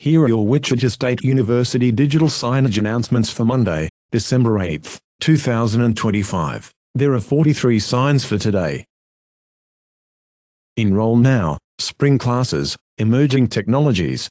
Here are your Wichita State University digital signage announcements for Monday, December 8, 2025. There are 43 signs for today. Enroll now, Spring Classes, Emerging Technologies.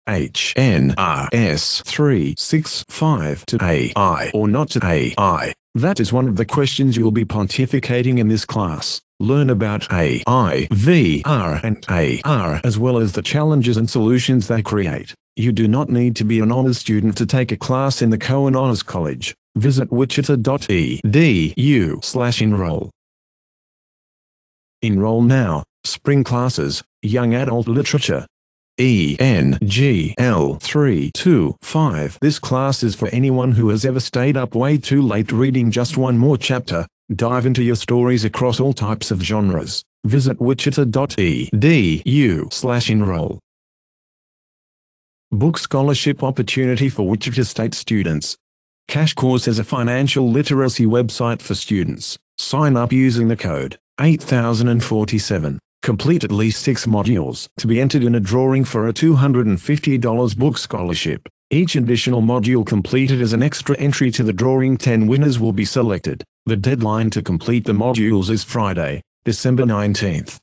HNRS 365 to AI or not to AI. That is one of the questions you will be pontificating in this class. Learn about AI, VR and AR as well as the challenges and solutions they create. You do not need to be an honors student to take a class in the Cohen Honors College. Visit wichita.edu/enroll. Enroll now, Spring Classes, Young Adult Literature. ENGL 325. This class is for anyone who has ever stayed up way too late reading just one more chapter. Dive into your stories across all types of genres. Visit wichita.edu/enroll. Book Scholarship Opportunity for Wichita State Students. Cash Course is a financial literacy website for students. Sign up using the code 8047. Complete at least 6 modules to be entered in a drawing for a $250 book scholarship. Each additional module completed is an extra entry to the drawing. 10 winners will be selected. The deadline to complete the modules is Friday, December 19th.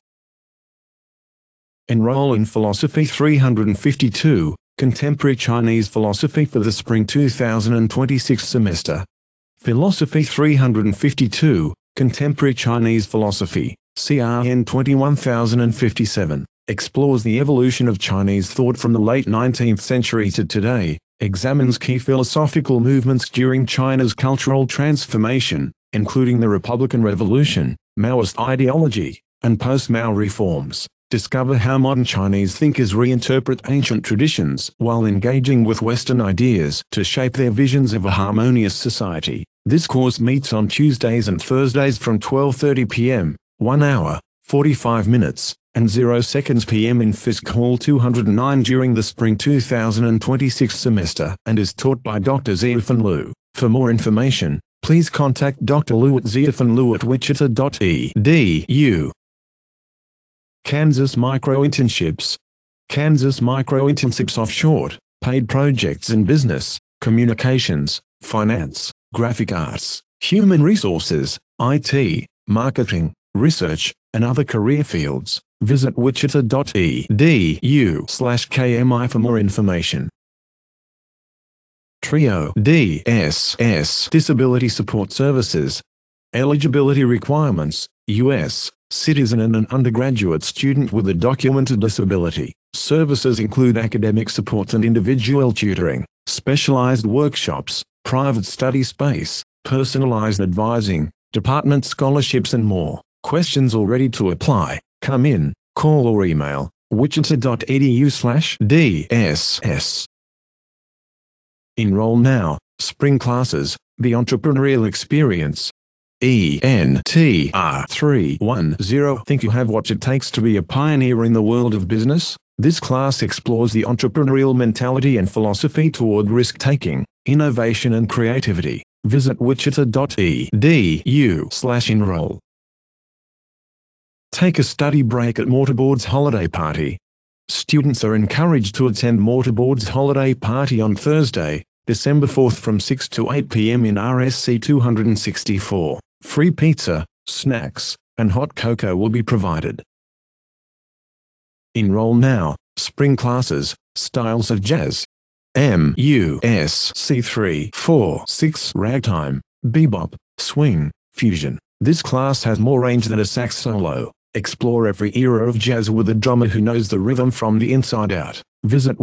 Enroll in Philosophy 352, Contemporary Chinese Philosophy for the Spring 2026 semester. Philosophy 352, Contemporary Chinese Philosophy, CRN 21057, explores the evolution of Chinese thought from the late 19th century to today, examines key philosophical movements during China's cultural transformation, including the Republican Revolution, Maoist ideology, and post-Mao reforms. Discover how modern Chinese thinkers reinterpret ancient traditions while engaging with Western ideas to shape their visions of a harmonious society. This course meets on Tuesdays and Thursdays from 12:30 p.m., 1 hour, 45 minutes, and 0 seconds p.m. in Fisk Hall 209 during the Spring 2026 semester and is taught by Dr. Ziafan Liu. For more information, please contact Dr. Liu at ziafanliu@wichita.edu. Kansas Micro-Internships. Kansas Micro-Internships offer short, paid projects in business, communications, finance, graphic arts, human resources, IT, marketing, research, and other career fields. Visit wichita.edu/KMI for more information. TRIO DSS Disability Support Services. Eligibility requirements: U.S. citizen and an undergraduate student with a documented disability. Services include academic support and individual tutoring, specialized workshops, private study space, personalized advising, department scholarships and more. Questions or ready to apply? Come in, call or email wichita.edu/DSS. Enroll now, Spring Classes, The Entrepreneurial Experience. ENTR 310. Think you have what it takes to be a pioneer in the world of business? This class explores the entrepreneurial mentality and philosophy toward risk-taking, innovation and creativity. Visit wichita.edu/enroll. Take a study break at Mortarboard's holiday party. Students are encouraged to attend Mortarboard's holiday party on Thursday, December 4th from 6 to 8 p.m. in RSC 264. Free pizza, snacks, and hot cocoa will be provided. Enroll now, Spring Classes, Styles of Jazz. MUSC 346 Ragtime, Bebop, Swing, Fusion. This class has more range than a sax solo. Explore every era of jazz with a drummer who knows the rhythm from the inside out. Visit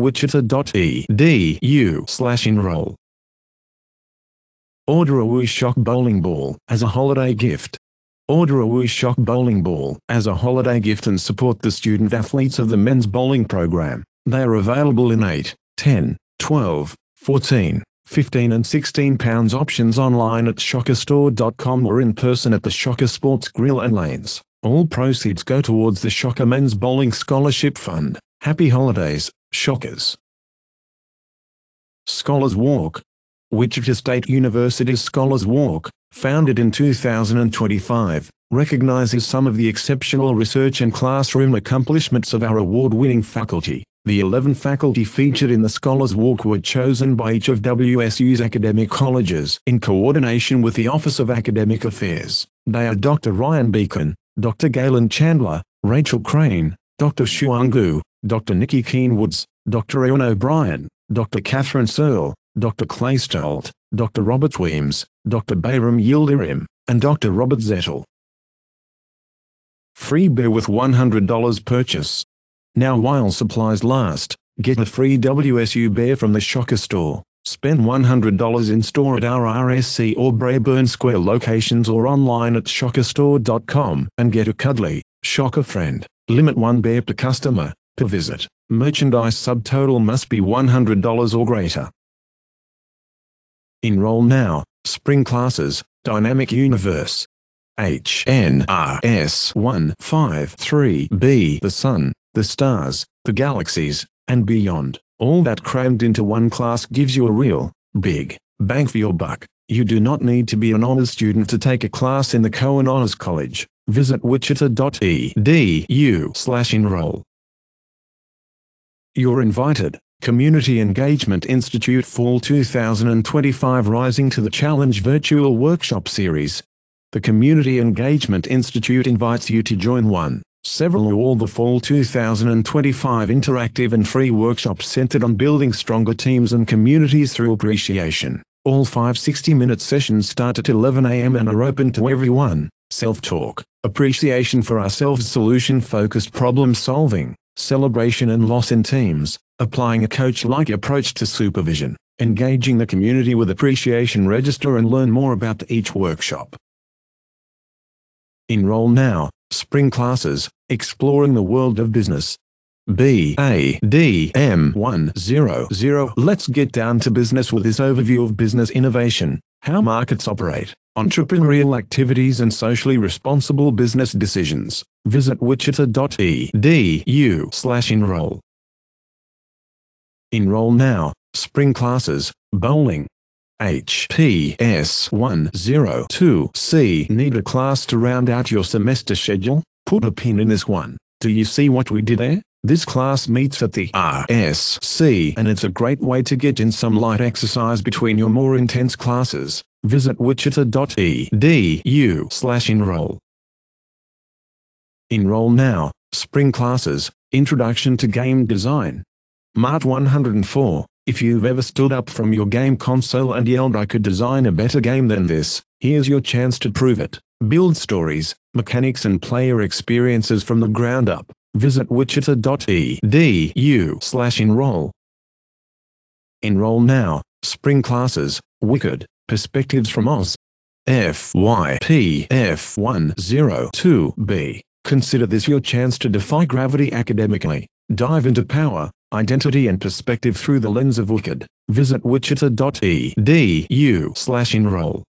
wichita.edu/enroll. Order a Woo-Shock bowling ball as a holiday gift. Order a Woo-Shock bowling ball as a holiday gift and support the student athletes of the men's bowling program. They are available in 8, 10, 12, 14, 15 and 16 pounds options online at shockerstore.com or in person at the Shocker Sports Grill and Lanes. All proceeds go towards the Shocker Men's Bowling Scholarship Fund. Happy holidays, Shockers. Scholars Walk. Wichita State University's Scholars Walk, founded in 2025, recognizes some of the exceptional research and classroom accomplishments of our award-winning faculty. The 11 faculty featured in the Scholars Walk were chosen by each of WSU's academic colleges in coordination with the Office of Academic Affairs. They are Dr. Ryan Beacon, Dr. Galen Chandler, Rachel Crane, Dr. Shuang Gu, Dr. Nikki Keenwoods, Dr. Ewan O'Brien, Dr. Catherine Searle, Dr. Clay Stolt, Dr. Robert Weems, Dr. Bayram Yildirim, and Dr. Robert Zettel. Free beer with $100 purchase. Now while supplies last, get a free WSU beer from the Shocker store. Spend $100 in store at our RSC or Braeburn Square locations or online at shockerstore.com and get a cuddly Shocker friend. Limit one beer per customer per visit. Merchandise subtotal must be $100 or greater. Enroll now. Spring classes, Dynamic Universe. HNRS 153B. The Sun, the Stars, the Galaxies, and beyond. All that crammed into one class gives you a real, big, bang for your buck. You do not need to be an honors student to take a class in the Cohen Honors College. Visit wichita.edu/enroll. You're invited. Community Engagement Institute Fall 2025 Rising to the Challenge Virtual Workshop Series. The Community Engagement Institute invites you to join one, several or all the Fall 2025 interactive and free workshops centered on building stronger teams and communities through appreciation. All 5 60-minute sessions start at 11 a.m. and are open to everyone. Self-talk, appreciation for ourselves, solution-focused problem solving, celebration and loss in teams, applying a coach-like approach to supervision, engaging the community with appreciation. Register and learn more about each workshop. Enroll now. Spring classes, Exploring the World of Business. BADM 100. Let's get down to business with this overview of business innovation, how markets operate, entrepreneurial activities and socially responsible business decisions. Visit wichita.edu/enroll. Enroll now. Spring classes, Bowling. HPS 102C. Need a class to round out your semester schedule? Put a pin in this one. Do you see what we did there? This class meets at the RSC and it's a great way to get in some light exercise between your more intense classes. Visit wichita.edu/enroll. Enroll now. Spring classes, Introduction to Game Design. Mart 104. If you've ever stood up from your game console and yelled, "I could design a better game than this," here's your chance to prove it. Build stories, mechanics and player experiences from the ground up. Visit wichita.edu/enroll. Enroll now. Spring classes, Wicked, Perspectives from Oz. FYPF 102B. Consider this your chance to defy gravity academically. Dive into power, identity and perspective through the lens of Wicked. Visit wichita.edu/enroll.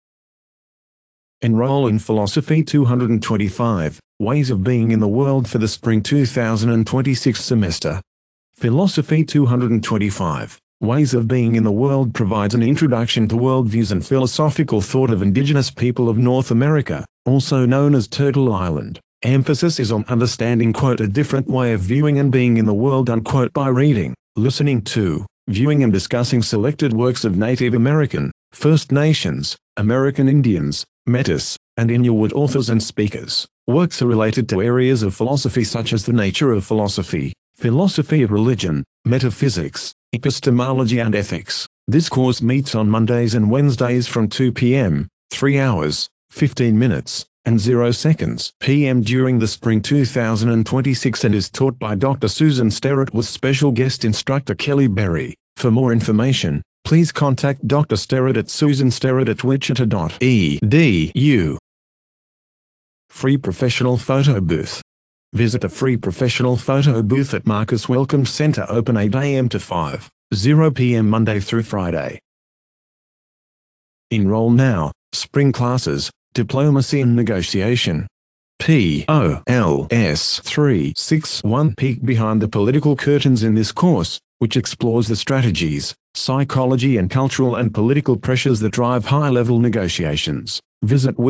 Enroll in Philosophy 225, Ways of Being in the World for the Spring 2026 semester. Philosophy 225, Ways of Being in the World provides an introduction to worldviews and philosophical thought of indigenous people of North America, also known as Turtle Island. Emphasis is on understanding "a different way of viewing and being in the world" by reading, listening to, viewing and discussing selected works of Native American, First Nations, American Indians, Metis, and Inuit authors and speakers. Works are related to areas of philosophy such as the nature of philosophy, philosophy of religion, metaphysics, epistemology and ethics. This course meets on Mondays and Wednesdays from 2 p.m., 3 hours, 15 minutes, and 0 seconds p.m. during the spring 2026 and is taught by Dr. Susan Sterrett with special guest instructor Kelly Berry. For more information, please contact Dr. Sterrett at susansterrett@wichita.edu. Free Professional Photo Booth. Visit a free professional photo booth at Marcus Welcome Center, open 8 a.m. to 5:00 p.m. Monday through Friday. Enroll now. Spring classes, Diplomacy and Negotiation. POLS 361. Peek behind the political curtains in this course, which explores the strategies, psychology and cultural and political pressures that drive high-level negotiations. Visit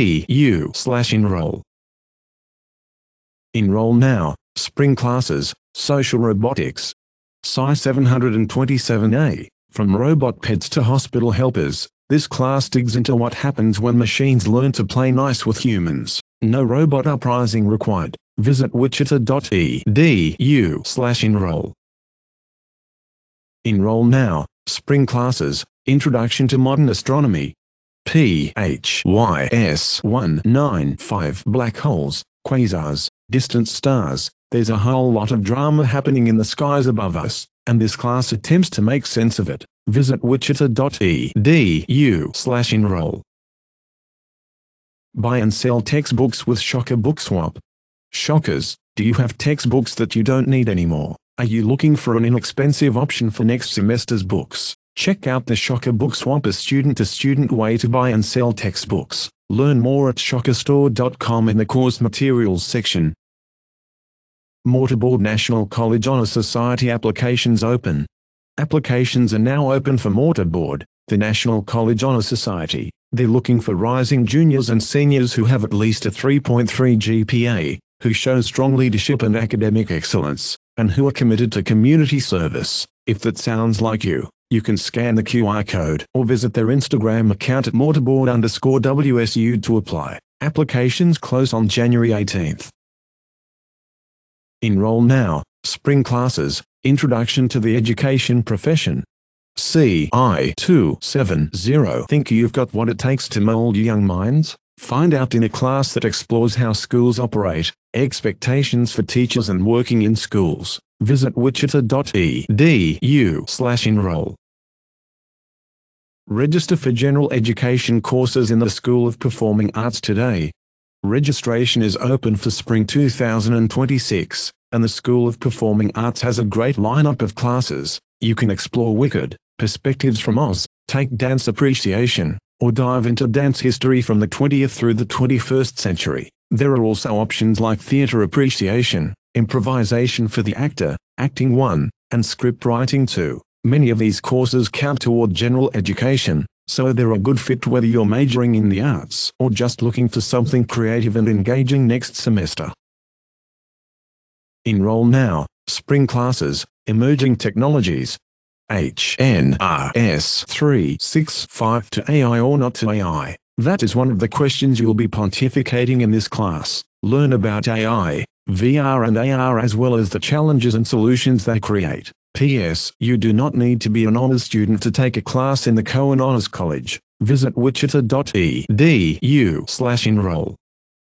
wichita.edu/enroll. Enroll now. Spring classes, Social Robotics. Sci 727A. From robot pets to hospital helpers, this class digs into what happens when machines learn to play nice with humans. No robot uprising required. Visit wichita.edu/enroll. Enroll now. Spring classes. Introduction to Modern Astronomy. PHYS 195 Black holes, quasars, distant stars. There's a whole lot of drama happening in the skies above us, and this class attempts to make sense of it. Visit wichita.edu/enroll. Buy and sell textbooks with Shocker Bookswap. Shockers, do you have textbooks that you don't need anymore? Are you looking for an inexpensive option for next semester's books? Check out the Shocker Bookswap, a student-to-student way to buy and sell textbooks. Learn more at shockerstore.com in the course materials section. Mortarboard National College Honor Society applications open. Applications are now open for Mortarboard, the National College Honor Society. They're looking for rising juniors and seniors who have at least a 3.3 GPA, who show strong leadership and academic excellence, and who are committed to community service. If that sounds like you, you can scan the QR code or visit their Instagram account at mortarboard_WSU to apply. Applications close on January 18th. Enroll now. Spring classes. Introduction to the Education Profession. CI270. Think you've got what it takes to mold young minds? Find out in a class that explores how schools operate, expectations for teachers and working in schools. Visit wichita.edu/enroll. Register for general education courses in the School of Performing Arts today. Registration is open for spring 2026, and the School of Performing Arts has a great lineup of classes. You can explore Wicked, Perspectives from Oz, take dance appreciation, or dive into dance history from the 20th through the 21st century. There are also options like theater appreciation, improvisation for the actor, acting 1, and script writing 2. Many of these courses count toward general education, so they're a good fit whether you're majoring in the arts or just looking for something creative and engaging next semester. Enroll now. Spring classes. Emerging Technologies. HNRS 365 to AI or not to AI? That is one of the questions you'll be pontificating in this class. Learn about AI, VR and AR as well as the challenges and solutions they create. P.S. You do not need to be an honors student to take a class in the Cohen Honors College. Visit wichita.edu/enroll.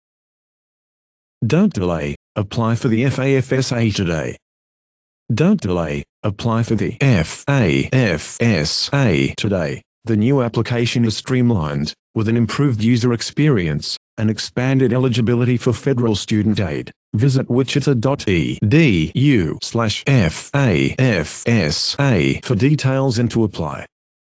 Don't delay. Apply for the FAFSA today. Don't delay. Apply for the FAFSA today. The new application is streamlined, with an improved user experience, and expanded eligibility for federal student aid. Visit wichita.edu/FAFSA for details and to apply.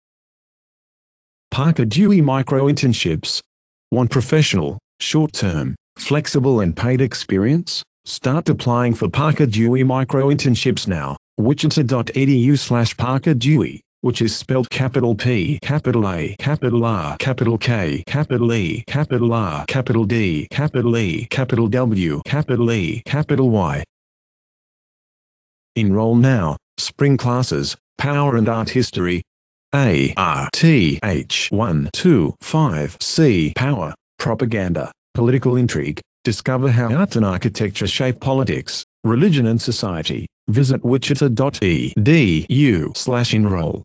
Parker Dewey Micro-Internships. Want professional, short-term, flexible and paid experience? Start applying for Parker Dewey Micro-Internships now. wichita.edu/Parker Dewey, which is spelled capital P, capital A, capital R, capital K, capital E, capital R, capital D, capital E, capital W, capital E, capital Y. Enroll now. Spring classes. Power and Art History. ARTH125C. Power, Propaganda, Political Intrigue. Discover how art and architecture shape politics, religion and society. Visit wichita.edu/enroll.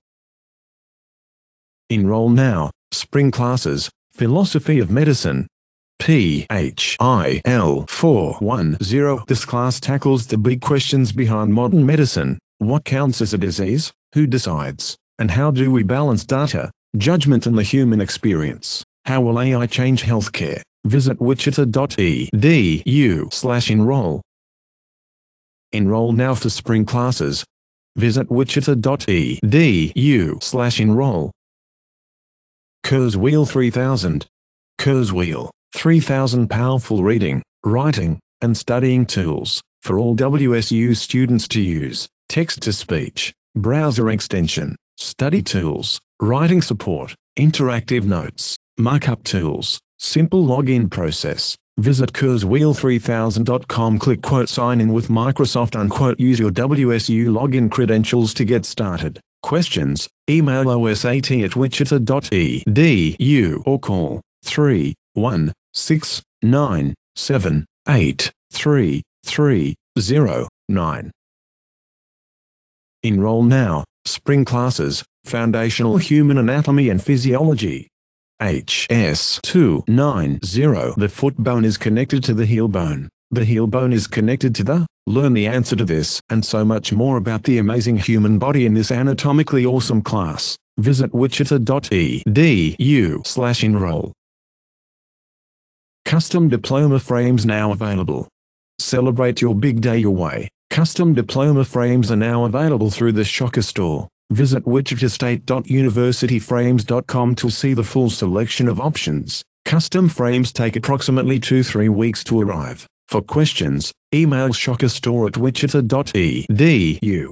Enroll now. Spring classes. Philosophy of Medicine. PHIL410. This class tackles the big questions behind modern medicine. What counts as a disease? Who decides? And how do we balance data, judgment and the human experience? How will AI change healthcare? Visit wichita.edu/enroll. Enroll now for spring classes. Visit wichita.edu/enroll. Kurzweil 3000. Kurzweil 3000 powerful reading, writing, and studying tools for all WSU students to use. Text-to-speech, browser extension, study tools, writing support, interactive notes, markup tools, simple login process, Visit kurzweil3000.com. Click "Sign in with Microsoft." Use your WSU login credentials to get started. Questions? Email osat@wichita.edu or call 316-978-3309. Enroll now. Spring classes, Foundational Human Anatomy and Physiology. HS290. The foot bone is connected to the heel bone. The heel bone is connected to the. Learn the answer to this and so much more about the amazing human body in this anatomically awesome class. Visit wichita.edu/enroll. Custom diploma frames now available. Celebrate your big day your way. Custom diploma frames are now available through the Shocker store. Visit wichitastate.universityframes.com to see the full selection of options. Custom frames take approximately 2-3 weeks to arrive. For questions, email shockerstore@wichita.edu.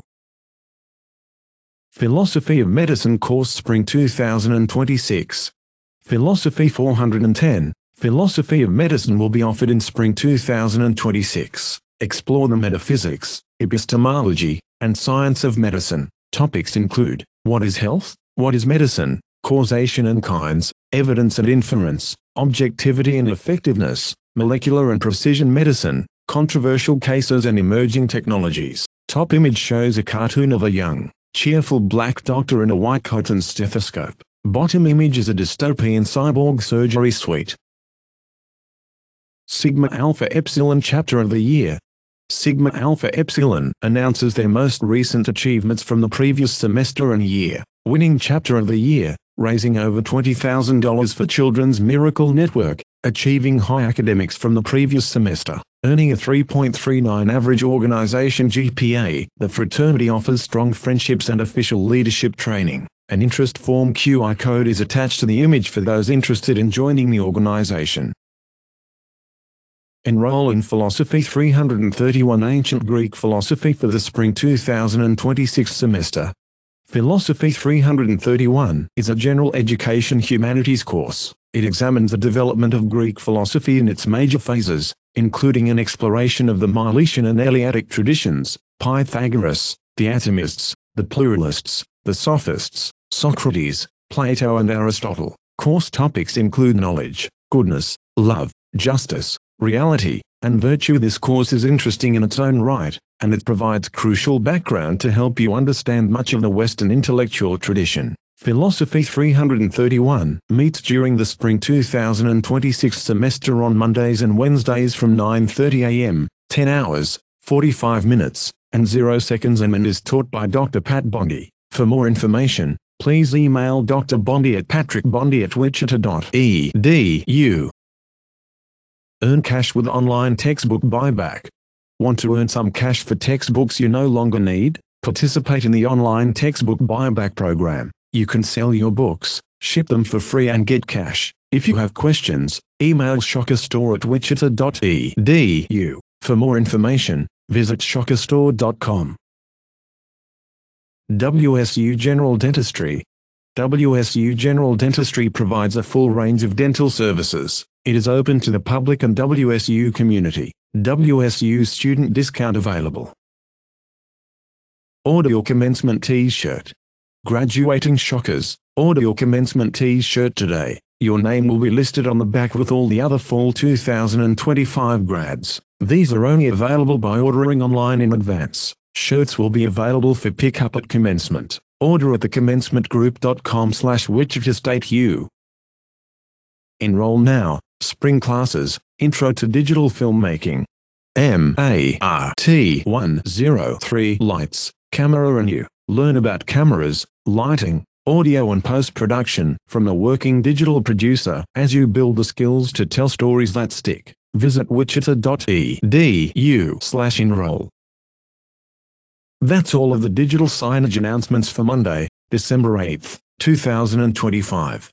Philosophy of Medicine course Spring 2026. Philosophy 410. Philosophy of Medicine will be offered in Spring 2026. Explore the metaphysics, epistemology, and science of medicine. Topics include: what is health, what is medicine, causation and kinds, evidence and inference, objectivity and effectiveness, molecular and precision medicine, controversial cases and emerging technologies. Top image shows a cartoon of a young, cheerful black doctor in a white coat and stethoscope. Bottom image is a dystopian cyborg surgery suite. Sigma Alpha Epsilon Chapter of the Year. Sigma Alpha Epsilon announces their most recent achievements from the previous semester and year. Winning Chapter of the Year, raising over $20,000 for Children's Miracle Network, achieving high academics from the previous semester, earning a 3.39 average organization GPA. The fraternity offers strong friendships and official leadership training. An interest form QR code is attached to the image for those interested in joining the organization. Enroll in Philosophy 331 Ancient Greek Philosophy for the Spring 2026 semester. Philosophy 331 is a general education humanities course. It examines the development of Greek philosophy in its major phases, including an exploration of the Milesian and Eleatic traditions, Pythagoras, the atomists, the pluralists, the sophists, Socrates, Plato and Aristotle. Course topics include knowledge, goodness, love, justice, reality, and virtue. This course is interesting in its own right, and it provides crucial background to help you understand much of the Western intellectual tradition. Philosophy 331 meets during the Spring 2026 semester on Mondays and Wednesdays from 9:30 a.m., 10 hours, 45 minutes, and 0 seconds and is taught by Dr. Pat Bondi. For more information, please email Dr. Bondi at patrickbondi@wichita.edu. Earn cash with online textbook buyback. Want to earn some cash for textbooks you no longer need? Participate in the online textbook buyback program. You can sell your books, ship them for free and get cash. If you have questions, email shockerstore@wichita.edu. For more information, visit shockerstore.com. WSU General Dentistry. WSU General Dentistry provides a full range of dental services. It is open to the public and WSU community. WSU student discount available. Order your commencement T-shirt. Graduating Shockers, order your commencement T-shirt today. Your name will be listed on the back with all the other fall 2025 grads. These are only available by ordering online in advance. Shirts will be available for pickup at commencement. Order at thecommencementgroup.com/WichitaStateU. Enroll now. Spring classes, Intro to Digital Filmmaking. MART 103 Lights, Camera and You. Learn about cameras, lighting, audio and post-production from a working digital producer as you build the skills to tell stories that stick. Visit wichita.edu/enroll. That's all of the digital signage announcements for Monday, December 8, 2025.